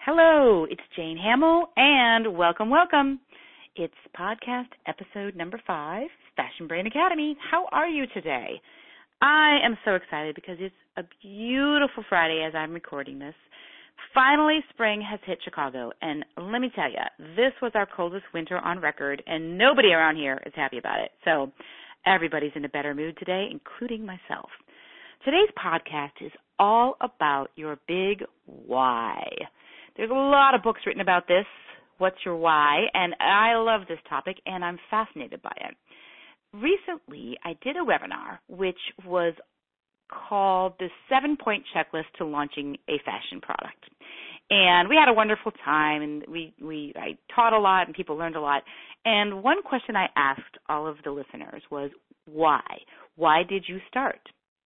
Hello, it's Jane Hamill, and welcome. It's podcast episode number 5, Fashion Brain Academy. How are you today? I am so excited because it's a beautiful Friday as I'm recording this. Finally, spring has hit Chicago, and let me tell you, this was our coldest winter on record, and nobody around here is happy about it. So everybody's in a better mood today, including myself. Today's podcast is all about your big why. There's a lot of books written about this, what's your why, and I love this topic, and I'm fascinated by it. Recently, I did a webinar, which was called the 7-Point Checklist to Launching a Fashion Product. And we had a wonderful time, and I taught a lot, and people learned a lot. And one question I asked all of the listeners was, why? Why did you start?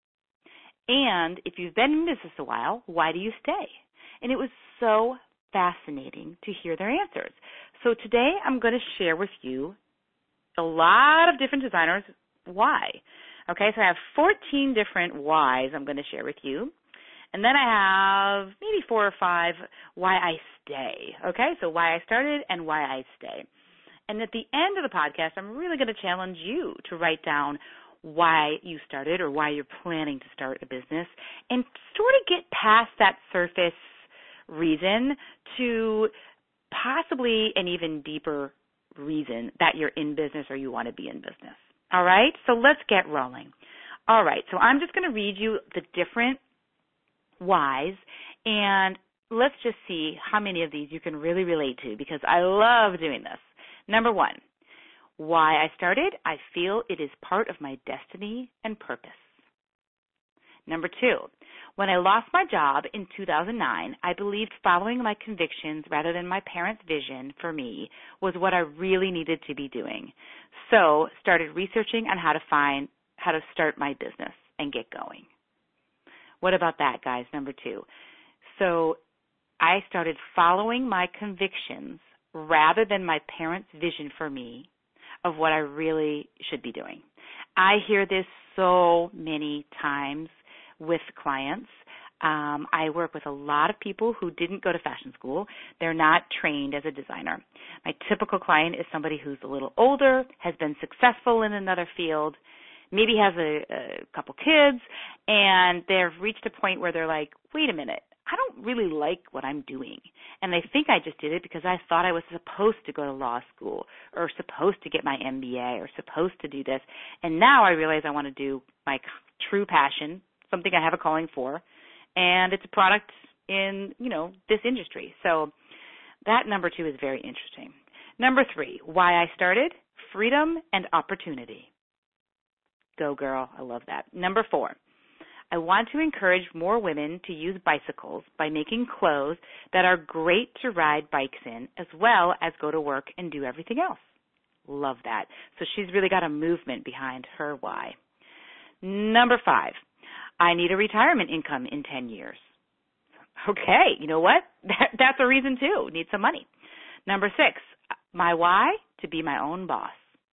And if you've been in business a while, why do you stay? And it was so fascinating to hear their answers. So today I'm going to share with you a lot of different designers' why. Okay, so I have 14 different whys I'm going to share with you. And then I have maybe 4 or 5 why I stay. Okay, so why I started and why I stay. And at the end of the podcast, I'm really going to challenge you to write down why you started or why you're planning to start a business and sort of get past that surface reason to possibly an even deeper reason that you're in business or you want to be in business. All right? So let's get rolling. All right, so I'm just going to read you the different whys, and let's just see how many of these you can really relate to because I love doing this. Number 1, why I started, I feel it is part of my destiny and purpose. Number 2, when I lost my job in 2009, I believed following my convictions rather than my parents' vision for me was what I really needed to be doing. So started researching on how to start my business and get going. What about that, guys? Number 2. So I started following my convictions rather than my parents' vision for me of what I really should be doing. I hear this so many times with clients. I work with a lot of people who didn't go to fashion school. They're not trained as a designer. My typical client is somebody who's a little older, has been successful in another field, maybe has a couple kids, and they've reached a point where they're like, wait a minute, I don't really like what I'm doing. And they think I just did it because I thought I was supposed to go to law school or supposed to get my MBA or supposed to do this. And now I realize I want to do my true passion, something I have a calling for, and it's a product in, this industry. So that number 2 is very interesting. Number 3, why I started, freedom and opportunity. Go, girl. I love that. Number 4, I want to encourage more women to use bicycles by making clothes that are great to ride bikes in as well as go to work and do everything else. Love that. So she's really got a movement behind her why. Number 5, I need a retirement income in 10 years. Okay, you know what? That's a reason too. Need some money. Number 6, my why, to be my own boss.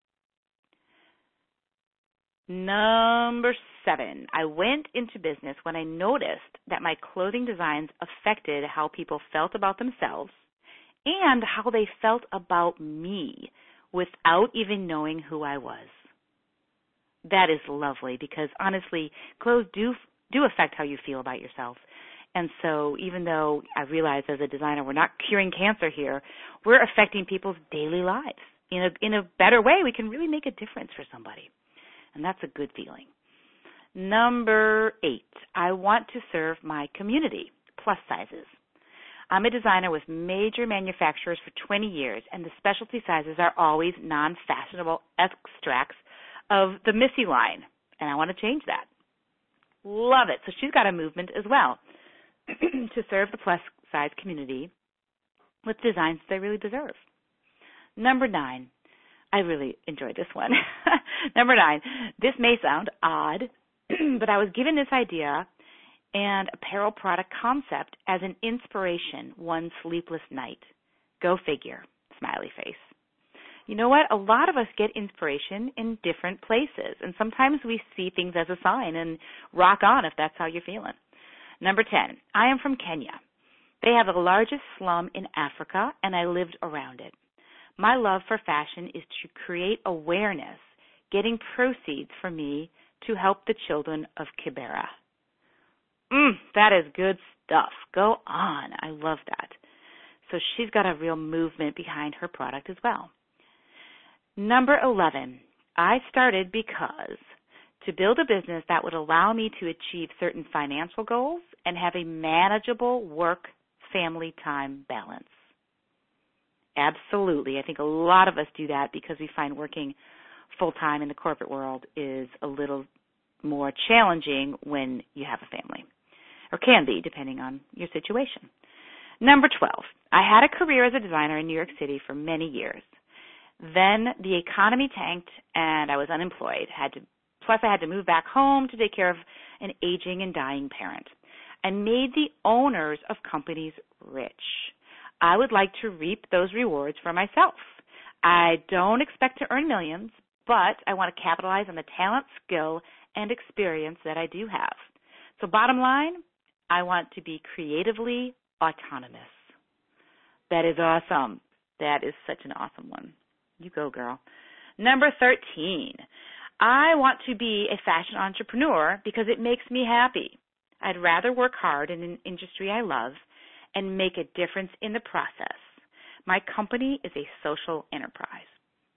Number 7, I went into business when I noticed that my clothing designs affected how people felt about themselves and how they felt about me without even knowing who I was. That is lovely because, honestly, clothes do affect how you feel about yourself. And so even though I realize as a designer we're not curing cancer here, we're affecting people's daily lives. In a better way, we can really make a difference for somebody. And that's a good feeling. Number 8, I want to serve my community, plus sizes. I'm a designer with major manufacturers for 20 years, and the specialty sizes are always non-fashionable extracts of the Missy line, and I want to change that. Love it. So she's got a movement as well to serve the plus-size community with designs they really deserve. Number 9, I really enjoyed this one. Number 9, this may sound odd, but I was given this idea and apparel product concept as an inspiration one sleepless night. Go figure, smiley face. You know what? A lot of us get inspiration in different places, and sometimes we see things as a sign and rock on if that's how you're feeling. Number 10, I am from Kenya. They have the largest slum in Africa, and I lived around it. My love for fashion is to create awareness, getting proceeds for me to help the children of Kibera. That is good stuff. Go on. I love that. So she's got a real movement behind her product as well. Number 11, I started because to build a business that would allow me to achieve certain financial goals and have a manageable work-family time balance. Absolutely. I think a lot of us do that because we find working full-time in the corporate world is a little more challenging when you have a family, or can be, depending on your situation. Number 12, I had a career as a designer in New York City for many years. Then the economy tanked and I was unemployed. Plus I had to move back home to take care of an aging and dying parent. I made the owners of companies rich. I would like to reap those rewards for myself. I don't expect to earn millions, but I want to capitalize on the talent, skill, and experience that I do have. So bottom line, I want to be creatively autonomous. That is awesome. That is such an awesome one. You go, girl. Number 13, I want to be a fashion entrepreneur because it makes me happy. I'd rather work hard in an industry I love and make a difference in the process. My company is a social enterprise.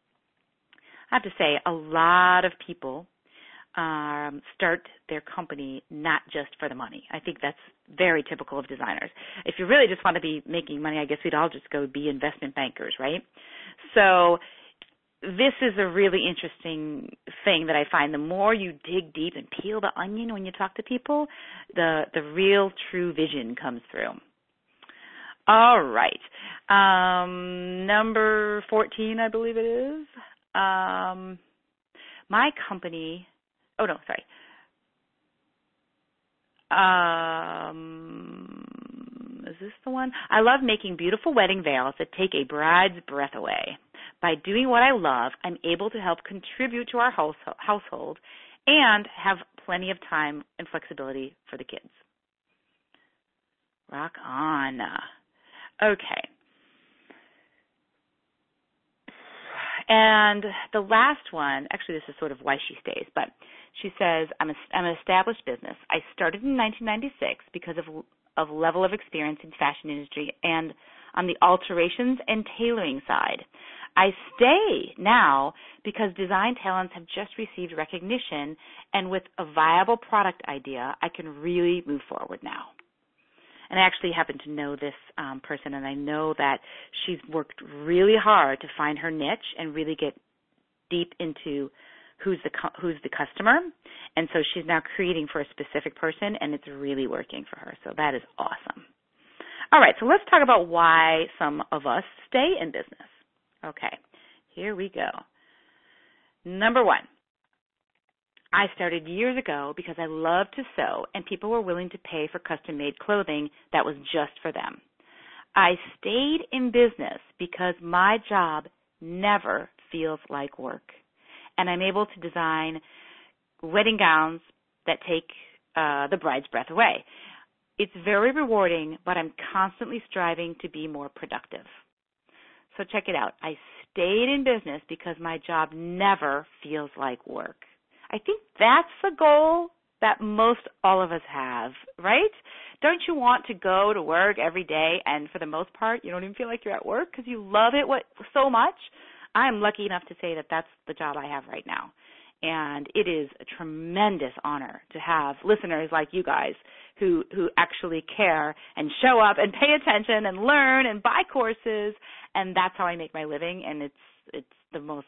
I have to say, a lot of people start their company not just for the money. I think that's very typical of designers. If you really just want to be making money, I guess we'd all just go be investment bankers, right? So this is a really interesting thing that I find. The more you dig deep and peel the onion when you talk to people, the real true vision comes through. All right. Number 14, I believe it is. My company, is this the one? I love making beautiful wedding veils that take a bride's breath away. By doing what I love, I'm able to help contribute to our household and have plenty of time and flexibility for the kids. Rock on. Okay. And the last one, actually this is sort of why she stays, but she says, I'm an established business. I started in 1996 because of level of experience in fashion industry and on the alterations and tailoring side. I stay now because design talents have just received recognition, and with a viable product idea, I can really move forward now. And I actually happen to know this person, and I know that she's worked really hard to find her niche and really get deep into who's the customer. And so she's now creating for a specific person, and it's really working for her. So that is awesome. All right, so let's talk about why some of us stay in business. Okay, here we go. Number 1. I started years ago because I love to sew, and people were willing to pay for custom-made clothing that was just for them. I stayed in business because my job never feels like work, and I'm able to design wedding gowns that take the bride's breath away. It's very rewarding, but I'm constantly striving to be more productive. So check it out. I stayed in business because my job never feels like work. I think that's the goal that most all of us have, right? Don't you want to go to work every day and for the most part you don't even feel like you're at work because you love it so much? I'm lucky enough to say that that's the job I have right now. And it is a tremendous honor to have listeners like you guys who actually care and show up and pay attention and learn and buy courses, and that's how I make my living, and it's the most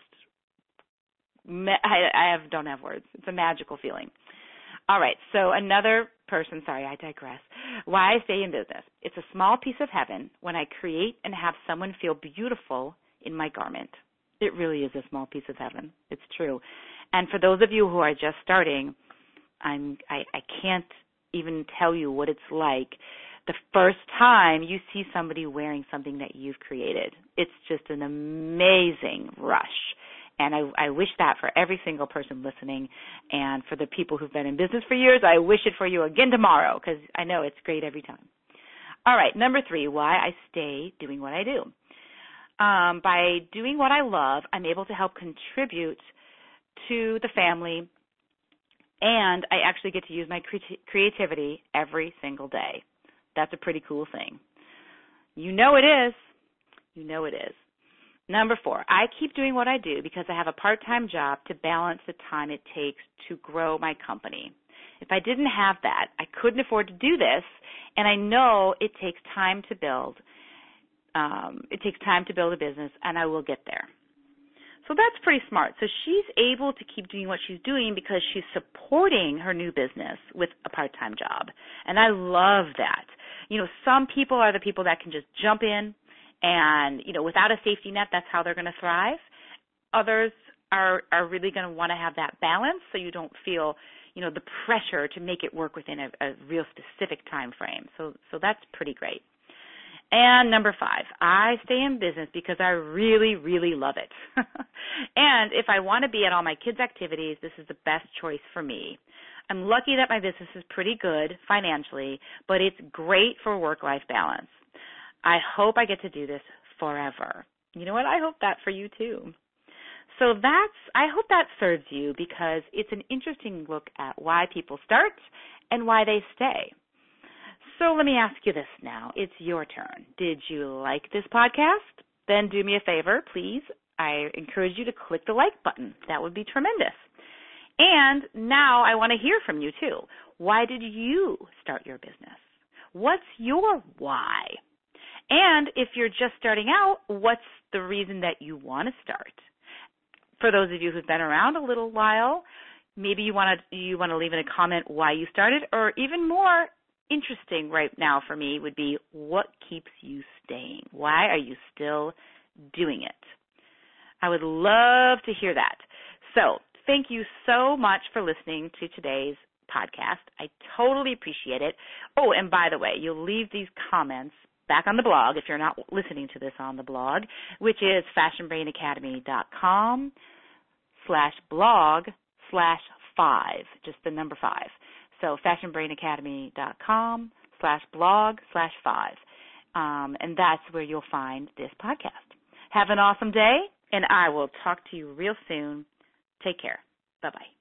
I don't have words. It's a magical feeling. All right, so another person, sorry, I digress. Why I stay in business. It's a small piece of heaven when I create and have someone feel beautiful in my garment. It really is a small piece of heaven. It's true. And for those of you who are just starting, I can't even tell you what it's like the first time you see somebody wearing something that you've created. It's just an amazing rush. And I wish that for every single person listening. And for the people who've been in business for years, I wish it for you again tomorrow because I know it's great every time. All right, number 3, why I stay doing what I do. By doing what I love, I'm able to help contribute to the family, and I actually get to use my creativity every single day. That's a pretty cool thing. You know it is. You know it is. Number 4, I keep doing what I do because I have a part-time job to balance the time it takes to grow my company. If I didn't have that, I couldn't afford to do this, and I know it takes time to build. It takes time to build a business, and I will get there. So that's pretty smart. So she's able to keep doing what she's doing because she's supporting her new business with a part-time job. And I love that. Some people are the people that can just jump in and, without a safety net, that's how they're going to thrive. Others are really going to want to have that balance so you don't feel, the pressure to make it work within a real specific time frame. So that's pretty great. And number 5, I stay in business because I really, really love it. And if I want to be at all my kids' activities, this is the best choice for me. I'm lucky that my business is pretty good financially, but it's great for work-life balance. I hope I get to do this forever. You know what? I hope that for you too. So I hope that serves you because it's an interesting look at why people start and why they stay. So let me ask you this now. It's your turn. Did you like this podcast? Then do me a favor, please. I encourage you to click the like button. That would be tremendous. And now I want to hear from you too. Why did you start your business? What's your why? And if you're just starting out, what's the reason that you want to start? For those of you who've been around a little while, maybe you want to leave in a comment why you started, or even more interesting right now for me would be what keeps you staying? Why are you still doing it? I would love to hear that. So thank you so much for listening to today's podcast. I totally appreciate it. Oh, and by the way, you'll leave these comments back on the blog if you're not listening to this on the blog, which is fashionbrainacademy.com/blog/5, just the number 5. So fashionbrainacademy.com/blog/5. And that's where you'll find this podcast. Have an awesome day, and I will talk to you real soon. Take care. Bye-bye.